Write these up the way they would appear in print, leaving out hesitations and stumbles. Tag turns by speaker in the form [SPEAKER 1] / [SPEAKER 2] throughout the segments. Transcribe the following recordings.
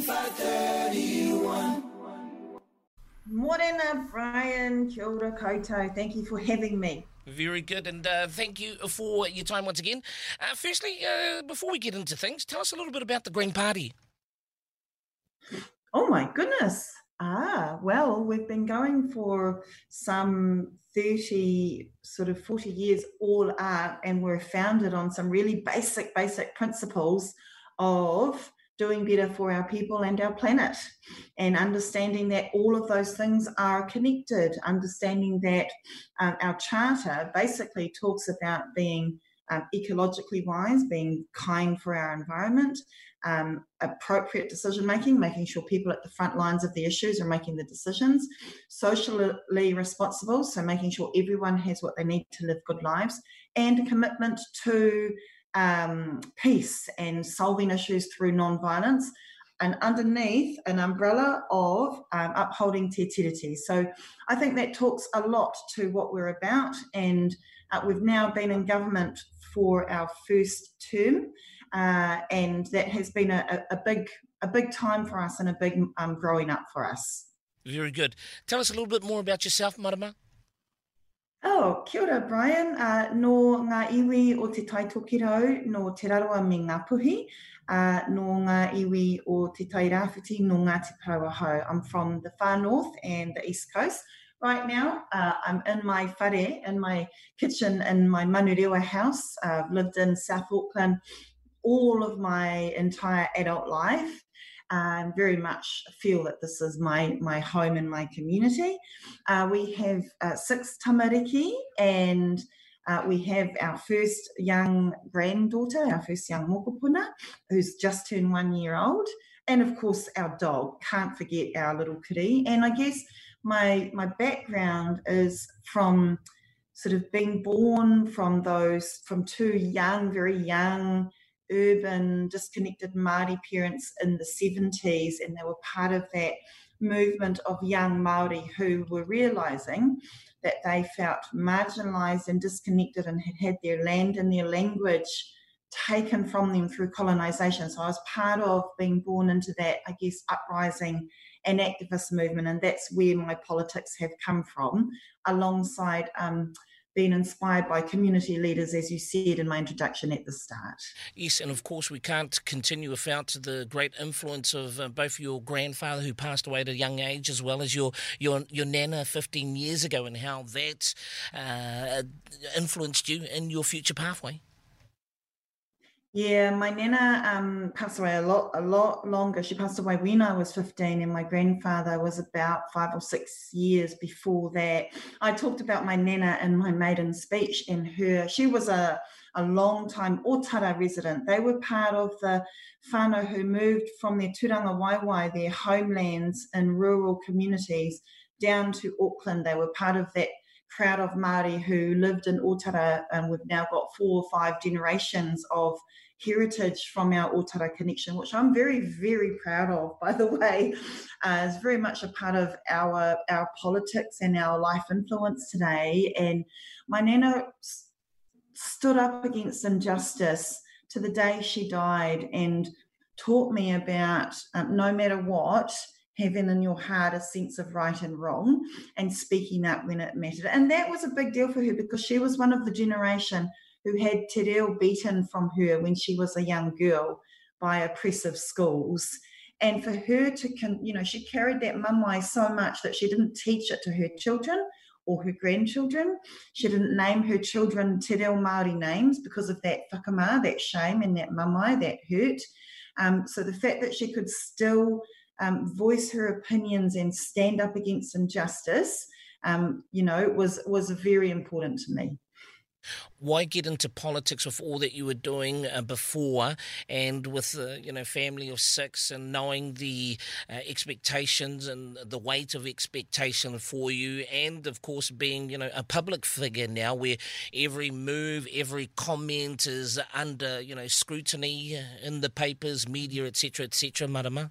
[SPEAKER 1] 531.
[SPEAKER 2] Morena, Brian, kia ora koutou. Thank you for having me.
[SPEAKER 3] Very good, and thank you for your time once again. Firstly, before we get into things, tell us a little bit about the Green Party.
[SPEAKER 2] Oh my goodness. Well, we've been going for some 30, 40 years all up, and we're founded on some really basic principles of doing better for our people and our planet, and understanding that all of those things are connected, understanding that our charter basically talks about being ecologically wise, being kind for our environment, appropriate decision making, making sure people at the front lines of the issues are making the decisions, socially responsible, so making sure everyone has what they need to live good lives, and commitment to peace and solving issues through non-violence, and underneath an umbrella of upholding te tiriti. So I think that talks a lot to what we're about, and we've now been in government for our first term, and that has been a big time for us and a big growing up for us.
[SPEAKER 3] Very good. Tell us a little bit more about yourself, Marama.
[SPEAKER 2] Oh, kia ora, Brian. No ngā iwi o te taitokirau, no te raroa me ngā puhi, no ngā iwi o te tairāwhiti, no Ngāti Parawahau. I'm from the far north and the east coast. Right now, I'm in my whare, in my kitchen, in my Manurewa house. I've lived in South Auckland all of my entire adult life. I very much feel that this is my home and my community. We have 6 tamariki, and we have our first young granddaughter, our first young mokopuna, who's just turned 1 year old. And of course, our dog, can't forget our little kitty. And I guess my background is from sort of being born from 2 young, very young, urban, disconnected Māori parents in the 70s, and they were part of that movement of young Māori who were realising that they felt marginalised and disconnected and had their land and their language taken from them through colonisation. So I was part of being born into that, I guess, uprising and activist movement, and that's where my politics have come from, alongside being inspired by community leaders, as you said in my introduction at the start.
[SPEAKER 3] Yes, and of course we can't continue without the great influence of both your grandfather, who passed away at a young age, as well as your nana 15 years ago, and how that influenced you in your future pathway.
[SPEAKER 2] Yeah, my nana passed away a lot longer. She passed away when I was 15, and my grandfather was about 5 or 6 years before that. I talked about my nana in my maiden speech, and she was a long-time Otara resident. They were part of the whānau who moved from their Turanga Waiwai, their homelands in rural communities, down to Auckland. They were part of that crowd of Māori who lived in Otara, and we've now got 4 or 5 generations of heritage from our Otara connection, which I'm very, very proud of, by the way. It's very much a part of our politics and our life influence today. And my nana stood up against injustice to the day she died, and taught me about no matter what, having in your heart a sense of right and wrong, and speaking up when it mattered. And that was a big deal for her, because she was one of the generation who had te reo beaten from her when she was a young girl by oppressive schools. And for her to, she carried that mamae so much that she didn't teach it to her children or her grandchildren. She didn't name her children te reo Māori names because of that whakamā, that shame, and that mamae, that hurt. So the fact that she could still voice her opinions and stand up against injustice, was very important to me.
[SPEAKER 3] Why get into politics with all that you were doing before, and with family of 6, and knowing the expectations and the weight of expectation for you, and of course being a public figure now, where every move, every comment is under scrutiny in the papers, media, etc., Marama?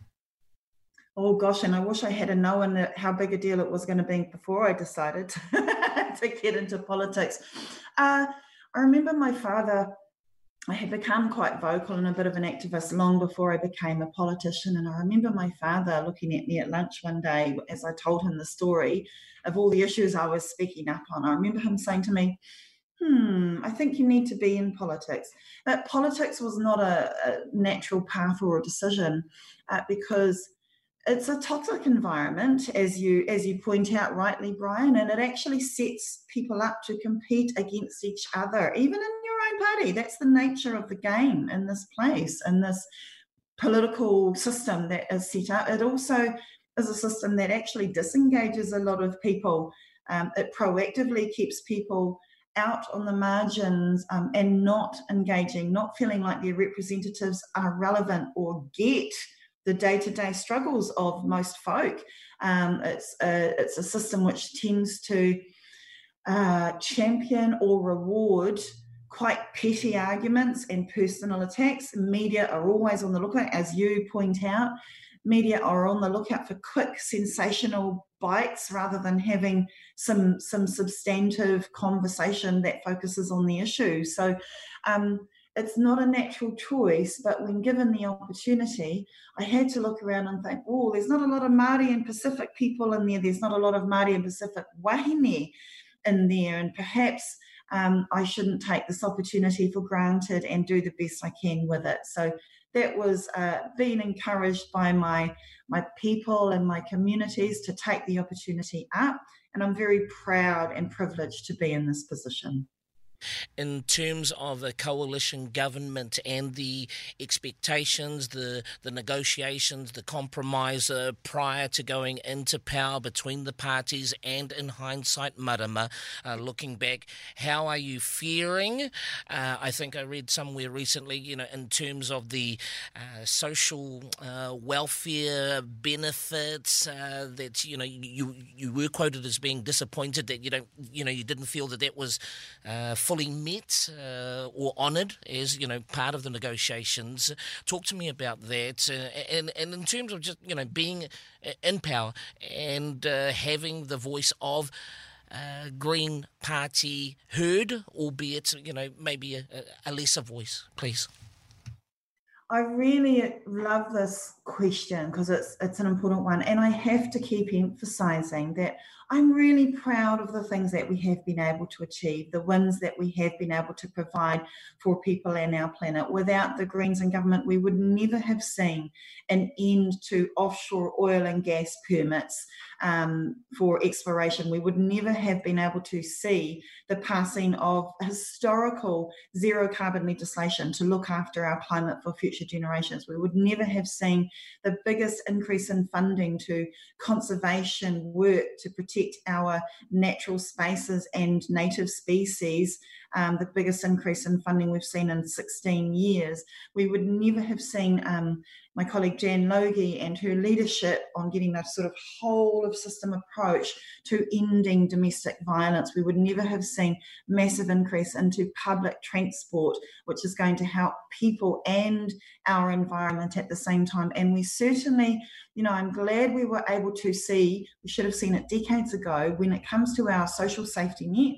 [SPEAKER 2] Oh gosh, and I wish I had known how big a deal it was going to be before I decided to get into politics. I remember my father I had become quite vocal and a bit of an activist long before I became a politician. And I remember my father looking at me at lunch one day as I told him the story of all the issues I was speaking up on. I remember him saying to me, I think you need to be in politics. But politics was not a natural path or a decision because it's a toxic environment, as you point out rightly, Brian, and it actually sets people up to compete against each other, even in your own party. That's the nature of the game in this place, in this political system that is set up. It also is a system that actually disengages a lot of people. It proactively keeps people out on the margins and not engaging, not feeling like their representatives are relevant or get the day-to-day struggles of most folk. It's a system which tends to champion or reward quite petty arguments and personal attacks. Media are always on the lookout, as you point out. Media are on the lookout for quick, sensational bites rather than having some substantive conversation that focuses on the issue. So it's not a natural choice, but when given the opportunity, I had to look around and think, oh, there's not a lot of Māori and Pacific people in there. There's not a lot of Māori and Pacific wahine in there, and perhaps I shouldn't take this opportunity for granted and do the best I can with it. So that was being encouraged by my people and my communities to take the opportunity up, and I'm very proud and privileged to be in this position.
[SPEAKER 3] In terms of a coalition government and the expectations, the negotiations, the compromise prior to going into power between the parties and, in hindsight, Marama, looking back, how are you faring? I think I read somewhere recently, in terms of the social welfare benefits that, you were quoted as being disappointed that you didn't feel that was fully met or honoured as part of the negotiations. Talk to me about that, and in terms of just being in power and having the voice of Green Party heard, albeit maybe a lesser voice, please.
[SPEAKER 2] I really love this question because it's an important one, and I have to keep emphasising that I'm really proud of the things that we have been able to achieve, the wins that we have been able to provide for people and our planet. Without the Greens in government, we would never have seen an end to offshore oil and gas permits for exploration. We would never have been able to see the passing of historical zero carbon legislation to look after our climate for future generations. We would never have seen the biggest increase in funding to conservation work to protect our natural spaces and native species, the biggest increase in funding we've seen in 16 years. We would never have seen my colleague Jan Logie and her leadership on getting a sort of whole of system approach to ending domestic violence. We would never have seen massive increase into public transport, which is going to help people and our environment at the same time. And we certainly, I'm glad we were able to see, we should have seen it decades ago, when it comes to our social safety net,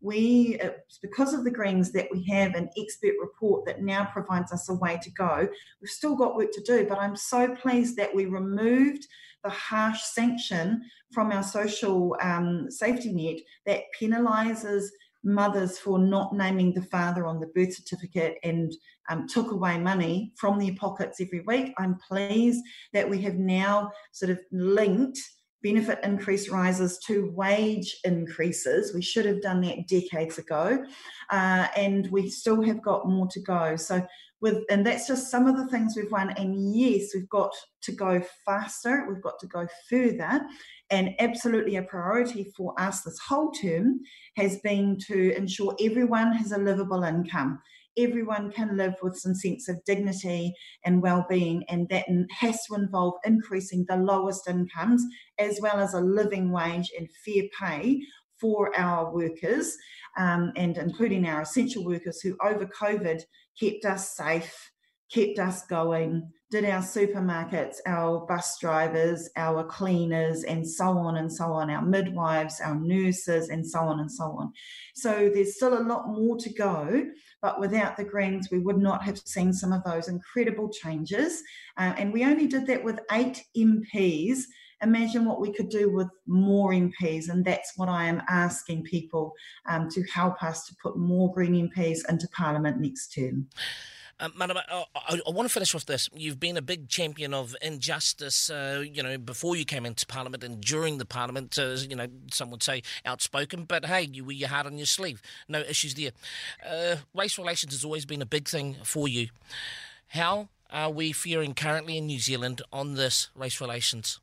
[SPEAKER 2] it's because of the Greens that we have an expert report that now provides us a way to go. We've still got work to do, but I'm so pleased that we removed the harsh sanction from our social safety net that penalises mothers for not naming the father on the birth certificate and took away money from their pockets every week. I'm pleased that we have now sort of linked benefit increase rises to wage increases. We should have done that decades ago, and we still have got more to go. So and that's just some of the things we've won. And yes, we've got to go faster. We've got to go further. And absolutely a priority for us this whole term has been to ensure everyone has a livable income. Everyone can live with some sense of dignity and well-being, and that has to involve increasing the lowest incomes as well as a living wage and fair pay for our workers, and including our essential workers who over COVID kept us safe, kept us going, did our supermarkets, our bus drivers, our cleaners, and so on, our midwives, our nurses, and so on. So there's still a lot more to go, But without the Greens, we would not have seen some of those incredible changes. And we only did that with 8 MPs. Imagine what we could do with more MPs, and that's what I am asking people to help us to put more Green MPs into Parliament next term.
[SPEAKER 3] Marama, I want to finish with this. You've been a big champion of injustice, before you came into Parliament and during the Parliament, some would say outspoken, but hey, you wear your heart on your sleeve. No issues there. Race relations has always been a big thing for you. How are we faring currently in New Zealand on this, race relations?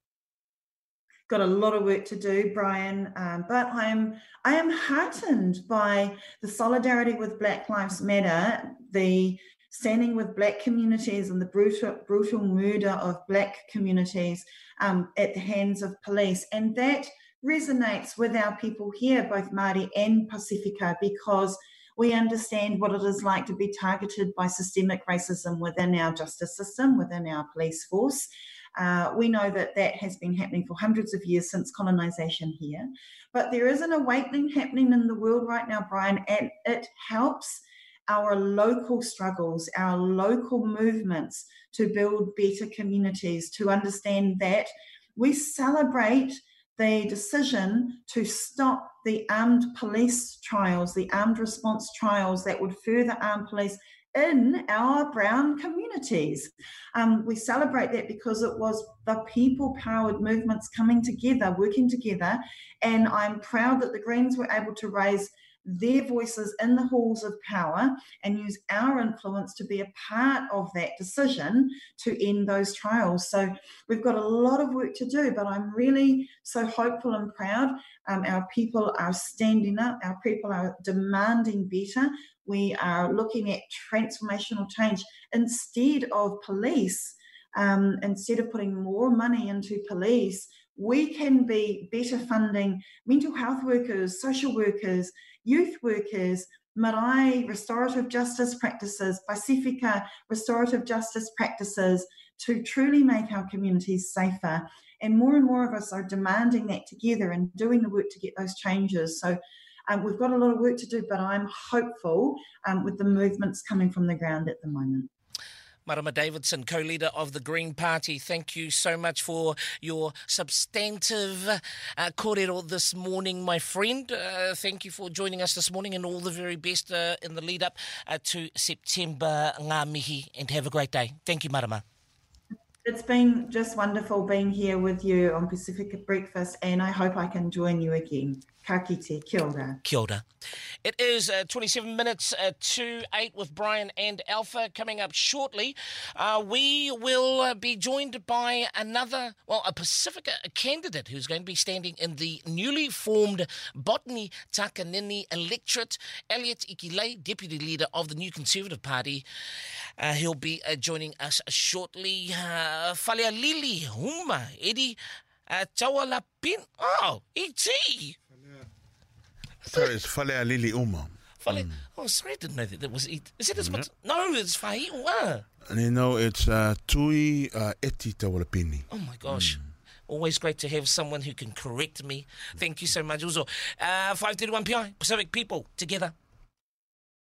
[SPEAKER 2] Got a lot of work to do, Brian, but I am heartened by the solidarity with Black Lives Matter, the standing with Black communities and the brutal murder of Black communities at the hands of police, and that resonates with our people here, both Māori and Pacifica, because we understand what it is like to be targeted by systemic racism within our justice system, within our police force. We know that has been happening for hundreds of years since colonisation here. But there is an awakening happening in the world right now, Brian, and it helps our local struggles, our local movements to build better communities, to understand that we celebrate the decision to stop the armed police trials, the armed response trials that would further arm police in our brown communities. We celebrate that because it was the people-powered movements coming together, working together, and I'm proud that the Greens were able to raise their voices in the halls of power and use our influence to be a part of that decision to end those trials. So we've got a lot of work to do, but I'm really so hopeful and proud. Our people are standing up, our people are demanding better. We are looking at transformational change instead of police. Instead of putting more money into police, we can be better funding mental health workers, social workers, youth workers, marae restorative justice practices, Pacifica restorative justice practices to truly make our communities safer. And more of us are demanding that together and doing the work to get those changes. So we've got a lot of work to do, but I'm hopeful with the movements coming from the ground at the moment.
[SPEAKER 3] Marama Davidson, co-leader of the Green Party, thank you so much for your substantive kōrero this morning, my friend. Thank you for joining us this morning, and all the very best in the lead-up to September ngā mihi, and have a great day. Thank you, Marama.
[SPEAKER 2] It's been just wonderful being here with you on Pacifica Breakfast, and I hope I can join you again. Ka kite, kia ora.
[SPEAKER 3] Kia ora. It is 27 minutes to 8 with Brian and Alpha. Coming up shortly, we will be joined by a Pacifica candidate who's going to be standing in the newly formed Botany Takanini electorate. Elliot Ikilei, Deputy Leader of the New Conservative Party. He'll be joining us shortly. Falealili Huma, Eddie Tawalapin. Oh, E.T.
[SPEAKER 1] Sorry, it's Falealili Uma.
[SPEAKER 3] Oh, sorry, I didn't know that was it. Is it as much? No, it's Faiua.
[SPEAKER 1] And you know, it's Tui Eti Tawalapini.
[SPEAKER 3] Oh my gosh. Always great to have someone who can correct me. Thank you so much. Also, 5:31 p.m. Pacific people together.